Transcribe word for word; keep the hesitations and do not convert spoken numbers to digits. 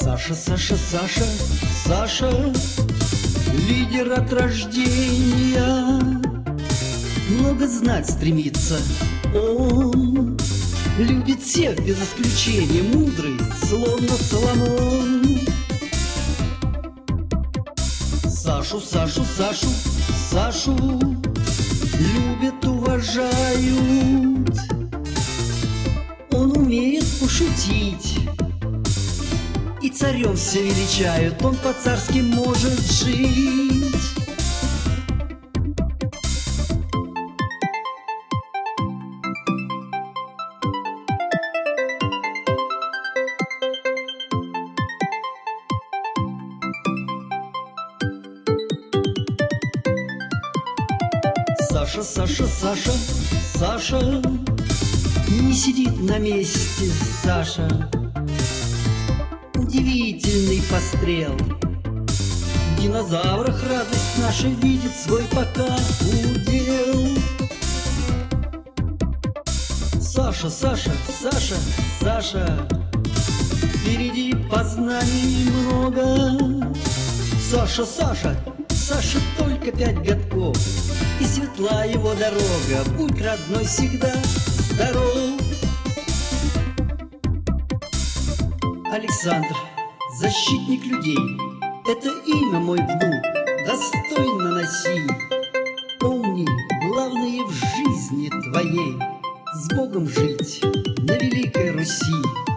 Саша, Саша, Саша, Саша, лидер от рождения, много знать стремится он, любит всех без исключения, мудрый, словно Соломон. Сашу, Сашу, Сашу, Сашу любят, уважают, он умеет пошутить, и царем все величают, он по-царски может жить. Саша, Саша, Саша, Саша не сидит на месте, Саша удивительный пострел. В динозаврах радость наша видит свой пока удел. Саша, Саша, Саша, Саша, впереди познаний много. Саша, Саша, Саша только пять годков, и светла его дорога, будь родной всегда здоров. Александр, защитник людей, это имя, мой внук, достойно носи. Помни, главное в жизни твоей с Богом жить на Великой Руси.